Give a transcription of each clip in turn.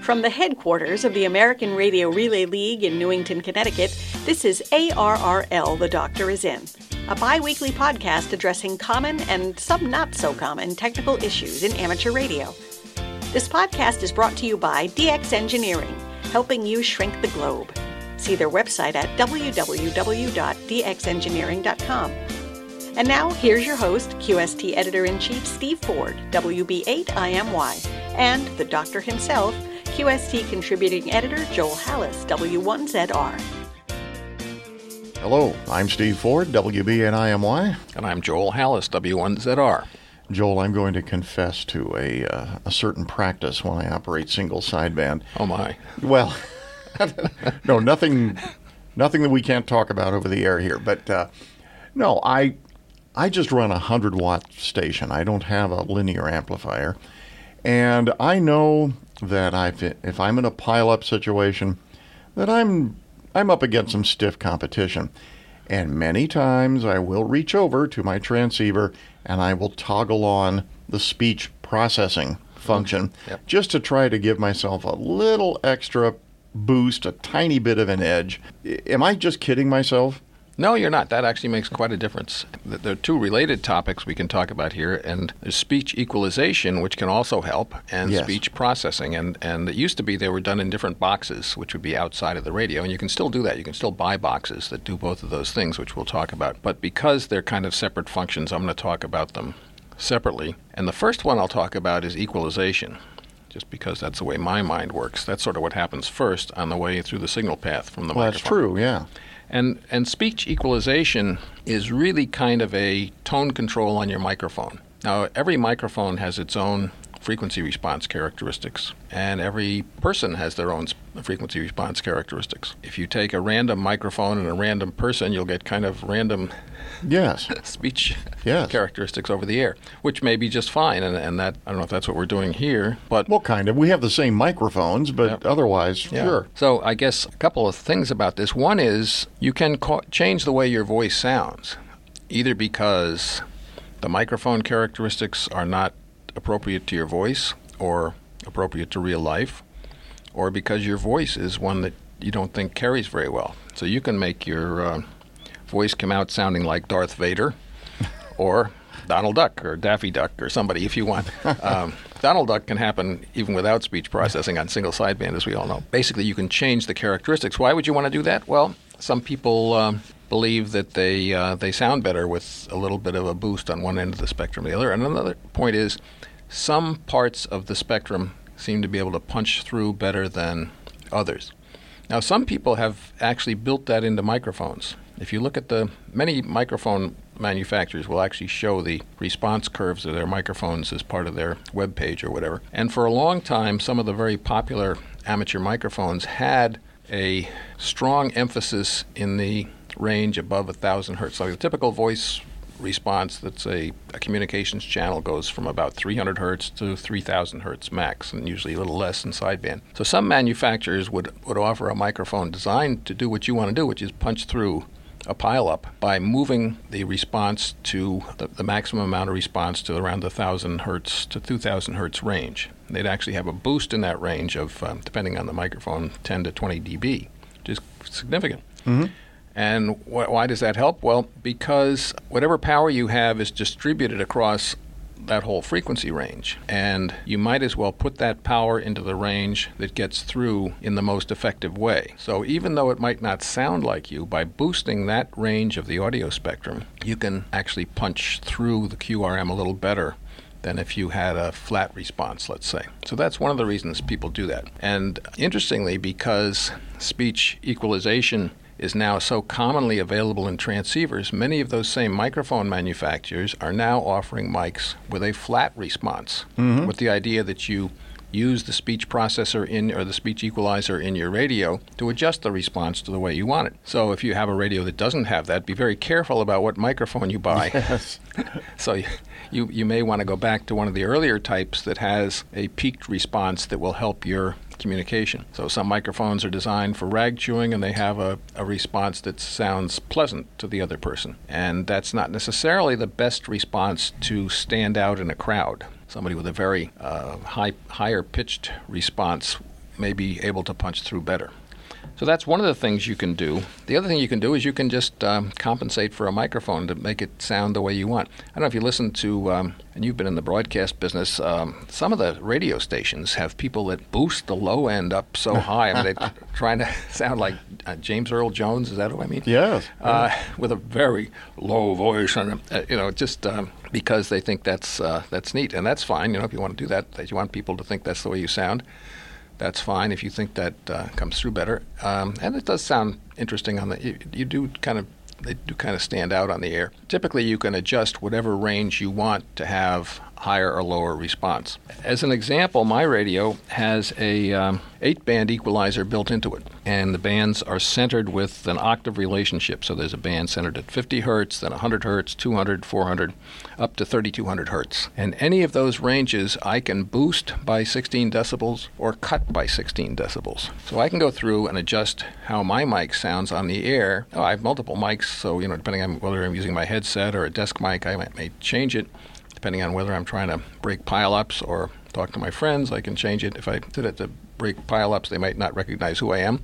From the headquarters of the American Radio Relay League in Newington, Connecticut, this is ARRL, The Doctor Is In, a bi-weekly podcast addressing common and some not-so-common technical issues in amateur radio. This podcast is brought to you by DX Engineering, helping you shrink the globe. See their website at www.dxengineering.com. And now, here's your host, QST Editor-in-Chief Steve Ford, WB8IMY, and the Doctor himself, QST Contributing Editor Joel Hallis, W1ZR. Hello, I'm Steve Ford, WB8IMY. And I'm Joel Hallis, W1ZR. Joel, I'm going to confess to a certain practice when I operate single sideband. Oh, my. Well, no, nothing that we can't talk about over the air here. But, no, I just run a 100-watt station. I don't have a linear amplifier. And I know that if I'm in a pile-up situation, that I'm up against some stiff competition. And many times I will reach over to my transceiver and I will toggle on the speech processing function just to try to give myself a little extra boost, a tiny bit of an edge. Am I just kidding myself? No, you're not. That actually makes quite a difference. There are two related topics we can talk about here, and there's speech equalization, which can also help, and speech processing. And it used to be they were done in different boxes, which would be outside of the radio, and you can still do that. You can still buy boxes that do both of those things, which we'll talk about. But because they're kind of separate functions, I'm going to talk about them separately. And the first one I'll talk about is equalization, just because that's the way my mind works. That's sort of what happens first on the way through the signal path from the microphone. That's true, yeah. And speech equalization is really kind of a tone control on your microphone. Now, every microphone has its own frequency response characteristics, and every person has their own frequency response characteristics. If you take a random microphone and a random person, you'll get kind of random speech characteristics over the air, which may be just fine, and that I don't know if that's what we're doing here, but well, kind of. We have the same microphones, but otherwise, sure. So I guess a couple of things about this. One is you can change the way your voice sounds, either because the microphone characteristics are not appropriate to your voice or appropriate to real life, or because your voice is one that you don't think carries very well. So you can make your voice come out sounding like Darth Vader or Donald Duck or Daffy Duck or somebody if you want. Donald Duck can happen even without speech processing on single sideband, as we all know. Basically, you can change the characteristics. Why would you want to do that? Well, some people believe that they sound better with a little bit of a boost on one end of the spectrum or the other. And another point is some parts of the spectrum seem to be able to punch through better than others. Now, some people have actually built that into microphones. If you look at many microphone manufacturers will actually show the response curves of their microphones as part of their web page or whatever. And for a long time, some of the very popular amateur microphones had a strong emphasis in the range above 1,000 hertz. Like the typical voice response that's a communications channel goes from about 300 hertz to 3,000 hertz max, and usually a little less in sideband. So some manufacturers would offer a microphone designed to do what you want to do, which is punch through a pileup by moving the response to the maximum amount of response to around the 1,000 hertz to 2,000 hertz range. They'd actually have a boost in that range of, depending on the microphone, 10 to 20 dB, which is significant. Mm-hmm. And why does that help? Well, because whatever power you have is distributed across that whole frequency range, and you might as well put that power into the range that gets through in the most effective way. So even though it might not sound like you, by boosting that range of the audio spectrum, you can actually punch through the QRM a little better than if you had a flat response, let's say. So that's one of the reasons people do that. And interestingly, because speech equalization is now so commonly available in transceivers, many of those same microphone manufacturers are now offering mics with a flat response, with the idea that you use the speech processor or the speech equalizer in your radio to adjust the response to the way you want it. So if you have a radio that doesn't have that, be very careful about what microphone you buy. Yes. So you may want to go back to one of the earlier types that has a peaked response that will help your communication. So some microphones are designed for rag chewing, and they have a response that sounds pleasant to the other person. And that's not necessarily the best response to stand out in a crowd. Somebody with a very higher pitched response may be able to punch through better. So that's one of the things you can do. The other thing you can do is you can just compensate for a microphone to make it sound the way you want. I don't know if you listen to, and you've been in the broadcast business, some of the radio stations have people that boost the low end up so high. I mean, they're trying to sound like James Earl Jones. Is that who I mean? Yes. With a very low voice, and just because they think that's neat, and that's fine. If you want to do that you want people to think that's the way you sound. That's fine if you think that comes through better, and it does sound interesting on the. They do kind of stand out on the air. Typically, you can adjust whatever range you want to have higher or lower response. As an example, my radio has a 8-band equalizer built into it, and the bands are centered with an octave relationship. So there's a band centered at 50 hertz, then 100 hertz, 200, 400, up to 3200 hertz. And any of those ranges I can boost by 16 decibels or cut by 16 decibels. So I can go through and adjust how my mic sounds on the air. I have multiple mics, so depending on whether I'm using my headset or a desk mic, I may change it. Depending on whether I'm trying to break pile-ups or talk to my friends, I can change it. If I did it to break pile-ups, they might not recognize who I am.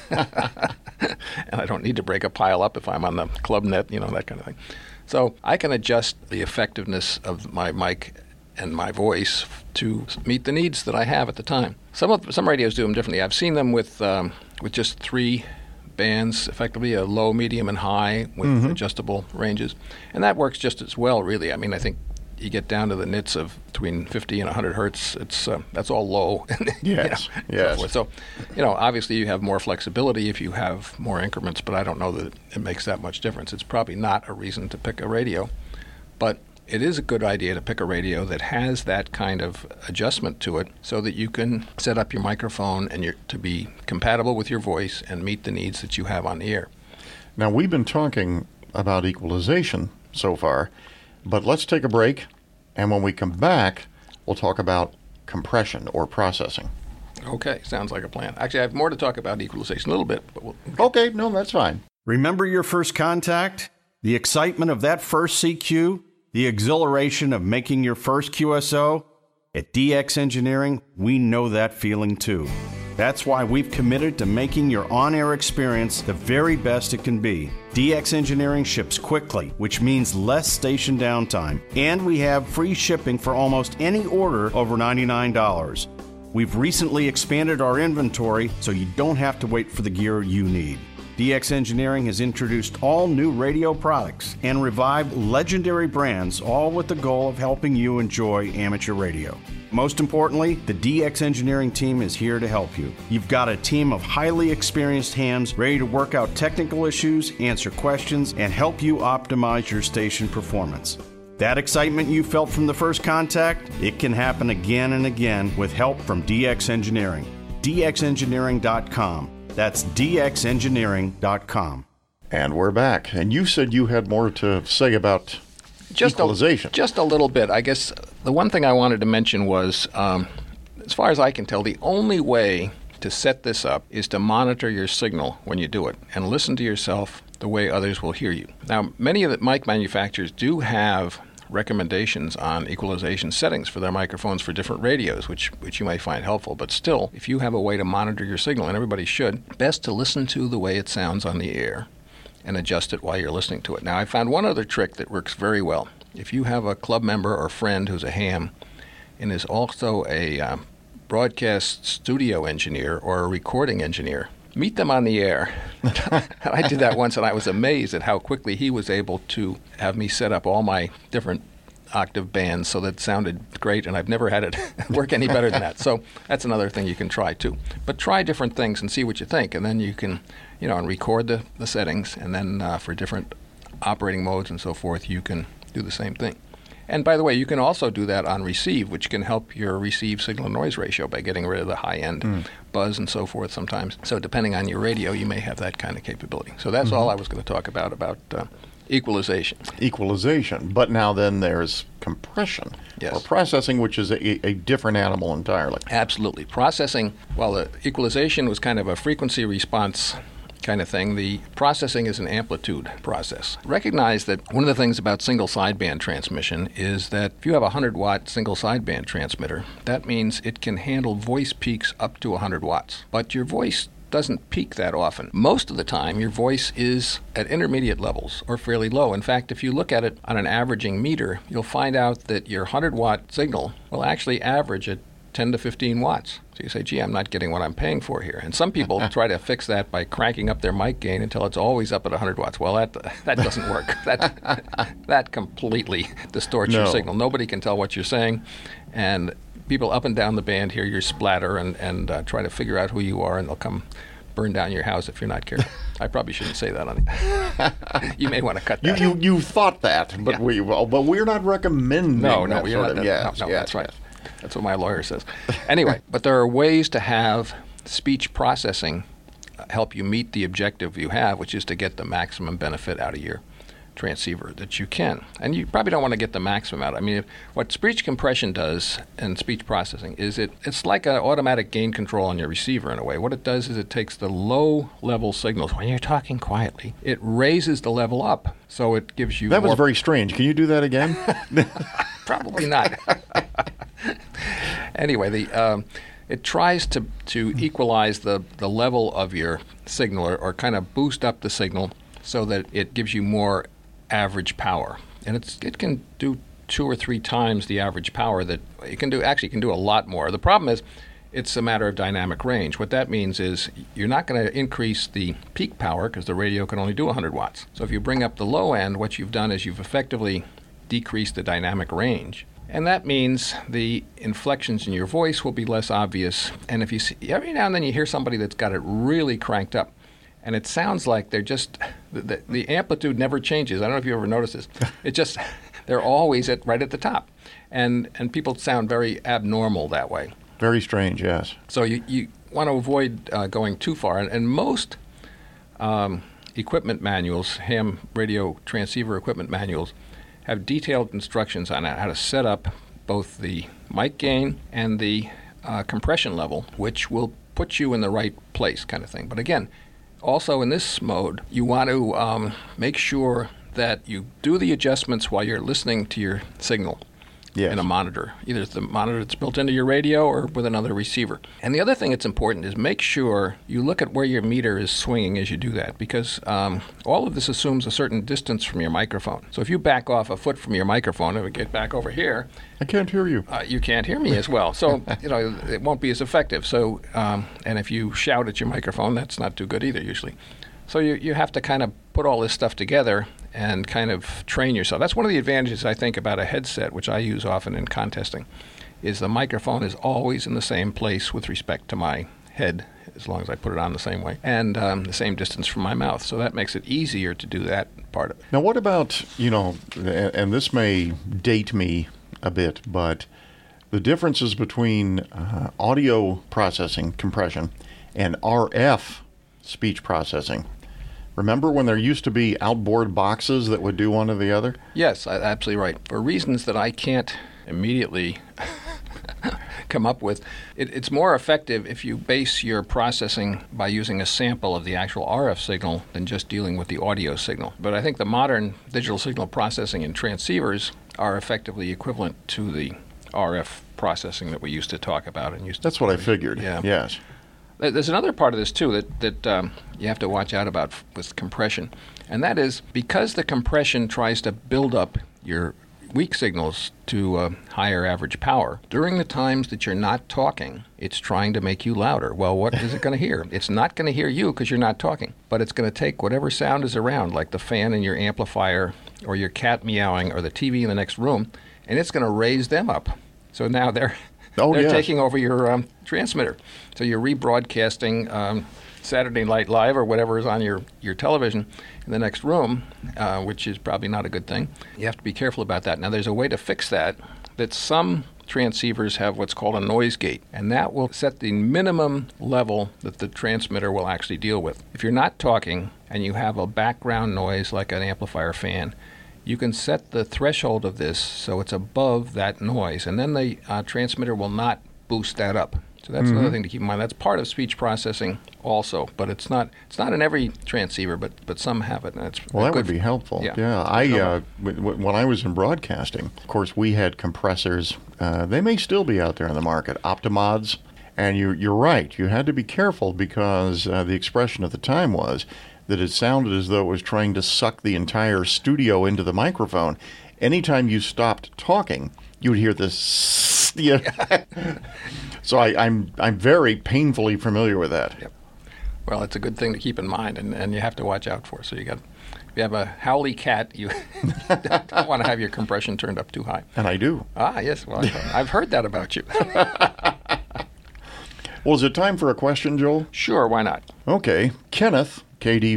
And I don't need to break a pile-up if I'm on the club net, that kind of thing. So I can adjust the effectiveness of my mic and my voice to meet the needs that I have at the time. Some radios do them differently. I've seen them with just 3 bands, effectively a low, medium, and high with adjustable ranges. And that works just as well, really. I mean, I think you get down to the nits of between 50 and 100 hertz, that's all low. Yes, yes. So, obviously you have more flexibility if you have more increments, but I don't know that it makes that much difference. It's probably not a reason to pick a radio, but it is a good idea to pick a radio that has that kind of adjustment to it so that you can set up your microphone and to be compatible with your voice and meet the needs that you have on the air. Now, we've been talking about equalization so far, but let's take a break, and when we come back, we'll talk about compression or processing. Okay, sounds like a plan. Actually, I have more to talk about equalization a little bit. But Okay, no, that's fine. Remember your first contact? The excitement of that first CQ? The exhilaration of making your first QSO? At DX Engineering, we know that feeling too. That's why we've committed to making your on-air experience the very best it can be. DX Engineering ships quickly, which means less station downtime, and we have free shipping for almost any order over $99. We've recently expanded our inventory, so you don't have to wait for the gear you need. DX Engineering has introduced all new radio products and revived legendary brands, all with the goal of helping you enjoy amateur radio. Most importantly, the DX Engineering team is here to help you. You've got a team of highly experienced hands ready to work out technical issues, answer questions, and help you optimize your station performance. That excitement you felt from the first contact, it can happen again and again with help from DX Engineering. DXEngineering.com. That's DXEngineering.com. And we're back. And you said you had more to say about equalization. Just a little bit. I guess the one thing I wanted to mention was, as far as I can tell, the only way to set this up is to monitor your signal when you do it and listen to yourself the way others will hear you. Now, many of the mic manufacturers do have recommendations on equalization settings for their microphones for different radios, which you might find helpful. But still, if you have a way to monitor your signal, and everybody should, best to listen to the way it sounds on the air and adjust it while you're listening to it. Now, I found one other trick that works very well. If you have a club member or friend who's a ham and is also a broadcast studio engineer or a recording engineer, meet them on the air. I did that once, and I was amazed at how quickly he was able to have me set up all my different octave bands so that it sounded great, and I've never had it work any better than that. So that's another thing you can try, too. But try different things and see what you think, and then you can, and record the settings, and then for different operating modes and so forth, you can do the same thing. And by the way, you can also do that on receive, which can help your receive signal-noise ratio by getting rid of the high-end buzz and so forth sometimes. So depending on your radio, you may have that kind of capability. So that's all I was going to talk about equalization. Equalization. But now then there's compression or processing, which is a different animal entirely. Absolutely. Processing, well, the equalization was kind of a frequency response kind of thing. The processing is an amplitude process. Recognize that one of the things about single sideband transmission is that if you have a 100-watt single sideband transmitter, that means it can handle voice peaks up to 100 watts. But your voice doesn't peak that often. Most of the time, your voice is at intermediate levels or fairly low. In fact, if you look at it on an averaging meter, you'll find out that your 100-watt signal will actually average at 10 to 15 watts. So you say, gee, I'm not getting what I'm paying for here. And some people try to fix that by cranking up their mic gain until it's always up at 100 watts. Well, that doesn't work. That completely distorts your signal. Nobody can tell what you're saying. And people up and down the band hear your splatter and try to figure out who you are, and they'll come burn down your house if you're not careful. I probably shouldn't say that on it. You may want to cut that. You thought that, but we're not recommending No, that we're not. Yes, that's right. That's what my lawyer says. Anyway, but there are ways to have speech processing help you meet the objective you have, which is to get the maximum benefit out of your transceiver that you can. And you probably don't want to get the maximum out. I mean, what speech compression does and speech processing is it's like an automatic gain control on your receiver in a way. What it does is it takes the low-level signals. When you're talking quietly, it raises the level up. So it gives you That was very strange. Can you do that again? Probably not. Anyway, it tries to equalize the level of your signal or kind of boost up the signal so that it gives you more average power. And it can do 2 or 3 times the average power that it can do. Actually, it can do a lot more. The problem is it's a matter of dynamic range. What that means is you're not going to increase the peak power because the radio can only do 100 watts. So if you bring up the low end, what you've done is you've effectively decreased the dynamic range. And that means the inflections in your voice will be less obvious. And if you see, every now and then you hear somebody that's got it really cranked up, and it sounds like they're just, the amplitude never changes. I don't know if you ever noticed this. It just, they're always right at the top. And people sound very abnormal that way. Very strange, yes. So you want to avoid going too far. And most equipment manuals, ham radio transceiver equipment manuals, have detailed instructions on how to set up both the mic gain and the compression level, which will put you in the right place kind of thing. But again, also in this mode, you want to make sure that you do the adjustments while you're listening to your signal. Yes. In a monitor. Either it's the monitor that's built into your radio or with another receiver. And the other thing that's important is make sure you look at where your meter is swinging as you do that, because all of this assumes a certain distance from your microphone. So if you back off a foot from your microphone and we get back over here, I can't hear you. You can't hear me as well. So it won't be as effective. So and if you shout at your microphone, that's not too good either usually. So you have to kind of put all this stuff together and kind of train yourself. That's one of the advantages, I think, about a headset, which I use often in contesting, is the microphone is always in the same place with respect to my head, as long as I put it on the same way, and the same distance from my mouth. So that makes it easier to do that part of it. Now, what about, and this may date me a bit, but the differences between audio processing, compression, and RF speech processing. Remember when there used to be outboard boxes that would do one or the other? Yes, absolutely right. For reasons that I can't immediately come up with, it's more effective if you base your processing by using a sample of the actual RF signal than just dealing with the audio signal. But I think the modern digital signal processing in transceivers are effectively equivalent to the RF processing that we used to talk about. That's what I figured, yeah. Yes. There's another part of this, too, that you have to watch out about with compression, and that is because the compression tries to build up your weak signals to higher average power. During the times that you're not talking, it's trying to make you louder. Well, what is it going to hear? It's not going to hear you because you're not talking, but it's going to take whatever sound is around, like the fan in your amplifier or your cat meowing or the TV in the next room, and it's going to raise them up. So now they're taking over your transmitter. So you're rebroadcasting Saturday Night Live or whatever is on your television in the next room, which is probably not a good thing. You have to be careful about that. Now, there's a way to fix that some transceivers have what's called a noise gate, and that will set the minimum level that the transmitter will actually deal with. If you're not talking and you have a background noise like an amplifier fan, you can set the threshold of this so it's above that noise, and then the transmitter will not boost that up. So that's another thing to keep in mind. That's part of speech processing also, but it's not in every transceiver, but some have it. And it's Well, that good would be helpful. Yeah. When I was in broadcasting, of course, we had compressors. They may still be out there in the market, Optimods. And you're right. You had to be careful because the expression at the time was that it sounded as though it was trying to suck the entire studio into the microphone. Anytime you stopped talking, you would hear this. So I'm very painfully familiar with that. Yep. Well, it's a good thing to keep in mind, and you have to watch out for. So if you have a howly cat, you don't want to have your compression turned up too high. And I do. Ah, yes. Well, I've heard that about you. Well, is it time for a question, Joel? Sure, why not? Okay. Kenneth,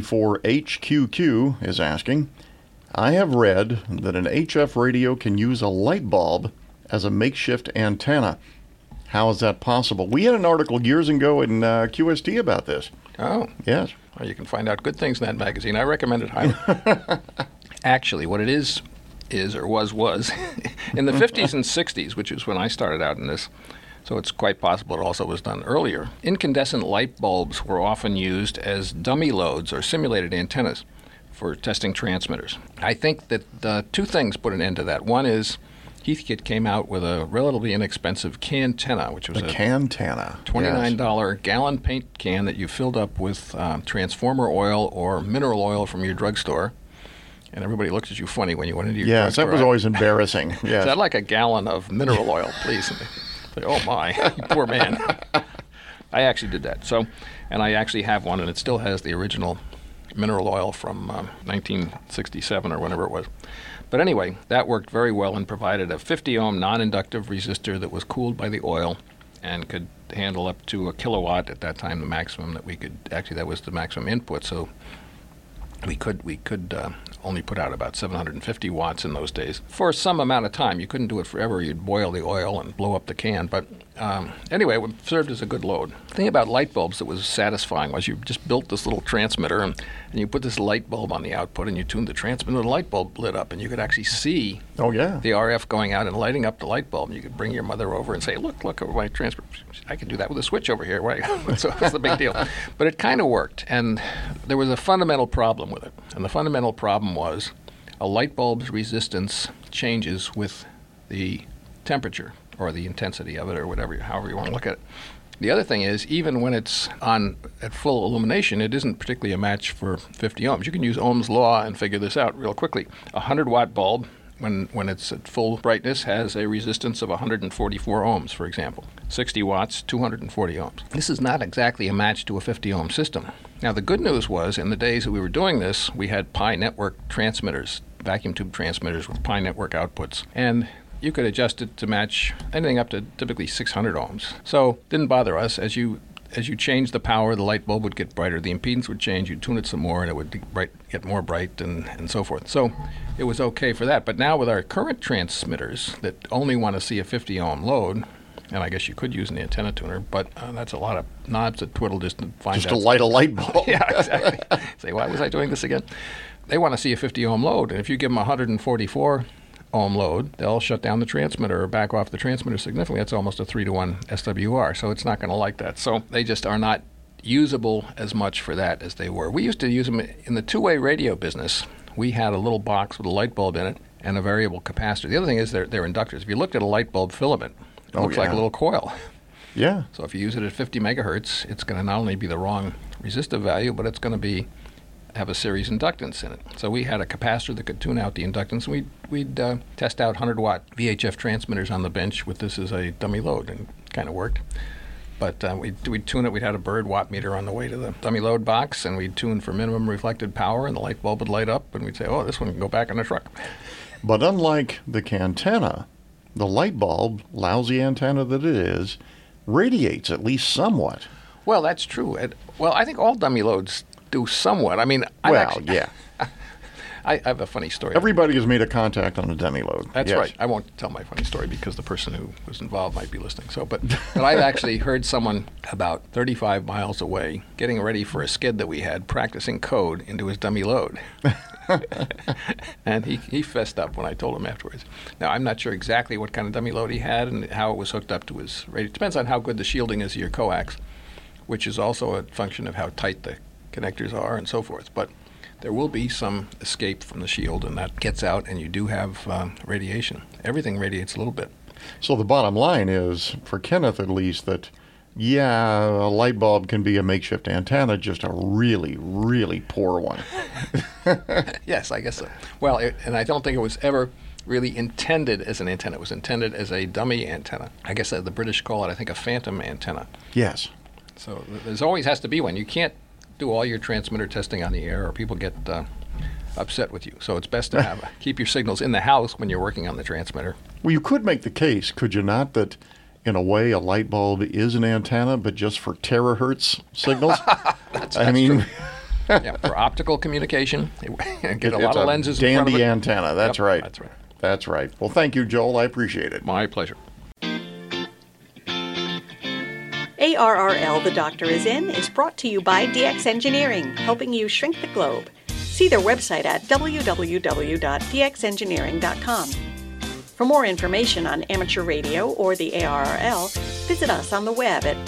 KD4HQQ, is asking, I have read that an HF radio can use a light bulb as a makeshift antenna. How is that possible? We had an article years ago in QST about this. Oh. Yes. Well, you can find out good things in that magazine. I recommend it highly. Actually, what it is or was in the 50s and 60s, which is when I started out in this, so it's quite possible it also was done earlier. Incandescent light bulbs were often used as dummy loads or simulated antennas for testing transmitters. I think that two things put an end to that. One is Heathkit came out with a relatively inexpensive Cantenna, which was a Cantenna, $29 gallon paint can that you filled up with transformer oil or mineral oil from your drugstore. And everybody looked at you funny when you went into your drugstore. Yes, that was always embarrassing. Yes. Is that like a gallon of mineral oil, please? Oh, my, you poor man. I actually did that. And I actually have one, and it still has the original mineral oil from 1967 or whenever it was. But anyway, that worked very well and provided a 50-ohm non-inductive resistor that was cooled by the oil and could handle up to a kilowatt at that time, the maximum that we could. Actually, that was the maximum input, so we could only put out about 750 watts in those days for some amount of time. You couldn't do it forever. You'd boil the oil and blow up the can. But anyway, it served as a good load. The thing about light bulbs that was satisfying was you just built this little transmitter and you put this light bulb on the output and you tuned the transmitter. The light bulb lit up and you could actually see the RF going out and lighting up the light bulb. And you could bring your mother over and say, look over my transmitter. I can do that with a switch over here. Right? So that's the big deal. But it kind of worked. And there was a fundamental problem with it. And the fundamental problem was a light bulb's resistance changes with the temperature or the intensity of it or whatever, however you want to look at it. The other thing is, even when it's on at full illumination, it isn't particularly a match for 50 ohms. You can use Ohm's law and figure this out real quickly. A 100-watt bulb, when it's at full brightness, has a resistance of 144 ohms, for example. 60 watts, 240 ohms. This is not exactly a match to a 50-ohm system. Now, the good news was, in the days that we were doing this, we had Pi network transmitters, vacuum tube transmitters with Pi network outputs. And you could adjust it to match anything up to typically 600 ohms. So it didn't bother us. As you change the power, the light bulb would get brighter. The impedance would change. You'd tune it some more, and it would get more bright and so forth. So it was okay for that. But now with our current transmitters that only want to see a 50-ohm load, and I guess you could use an antenna tuner, but that's a lot of knobs to twiddle just to find just to light a light bulb. Yeah, exactly. Say, why was I doing this again? They want to see a 50-ohm load, and if you give them a 144 ohm load, they'll shut down the transmitter or back off the transmitter significantly. That's almost a 3-to-1 SWR, so it's not going to like that. So they just are not usable as much for that as they were. We used to use them in the two-way radio business. We had a little box with a light bulb in it and a variable capacitor. The other thing is they're inductors. If you looked at a light bulb filament, it looks like a little coil. Yeah. So if you use it at 50 megahertz, it's going to not only be the wrong resistive value, but it's going to have a series inductance in it. So we had a capacitor that could tune out the inductance. We'd test out 100-watt VHF transmitters on the bench with this as a dummy load, and it kind of worked. But we'd tune it. We'd had a Bird watt meter on the way to the dummy load box, and we'd tune for minimum reflected power, and the light bulb would light up, and we'd say, oh, this one can go back in the truck. But unlike the Cantenna, the light bulb, lousy antenna that it is, radiates at least somewhat. Well, that's true. I think all dummy loads do somewhat. I mean, yeah. I have a funny story. Everybody has made a contact on a dummy load. That's right. I won't tell my funny story because the person who was involved might be listening. So, but I've actually heard someone about 35 miles away getting ready for a skid that we had, practicing code into his dummy load. And he fessed up when I told him afterwards. Now, I'm not sure exactly what kind of dummy load he had and how it was hooked up to his radio. It depends on how good the shielding is of your coax, which is also a function of how tight the connectors are and so forth. But there will be some escape from the shield, and that gets out, and you do have radiation. Everything radiates a little bit. So the bottom line is, for Kenneth at least, that, yeah, a light bulb can be a makeshift antenna, just a really, really poor one. Yes, I guess so. Well, and I don't think it was ever really intended as an antenna. It was intended as a dummy antenna. I guess the British call it, I think, a phantom antenna. Yes. So there's always has to be one. You can't do all your transmitter testing on the air, or people get upset with you. So it's best to keep your signals in the house when you're working on the transmitter. Well, you could make the case, could you not, that in a way a light bulb is an antenna, but just for terahertz signals? That's true. Yeah, for optical communication, get a lot of lenses in front of dandy it. antenna. That's right. That's right. That's right. Well, thank you, Joel. I appreciate it. My pleasure. ARRL The Doctor Is In is brought to you by DX Engineering, helping you shrink the globe. See their website at www.dxengineering.com. For more information on amateur radio or the ARRL, visit us on the web at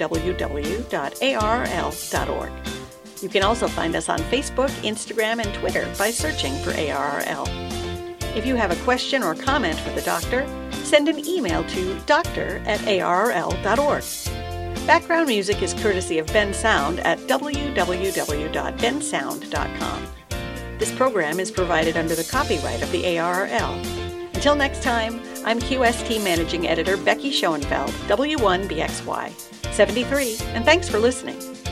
www.arrl.org. You can also find us on Facebook, Instagram, and Twitter by searching for ARRL. If you have a question or comment for the doctor, send an email to doctor@arrl.org. Background music is courtesy of Ben Sound at www.bensound.com. This program is provided under the copyright of the ARRL. Until next time, I'm QST Managing Editor Becky Schoenfeld, W1BXY 73, and thanks for listening.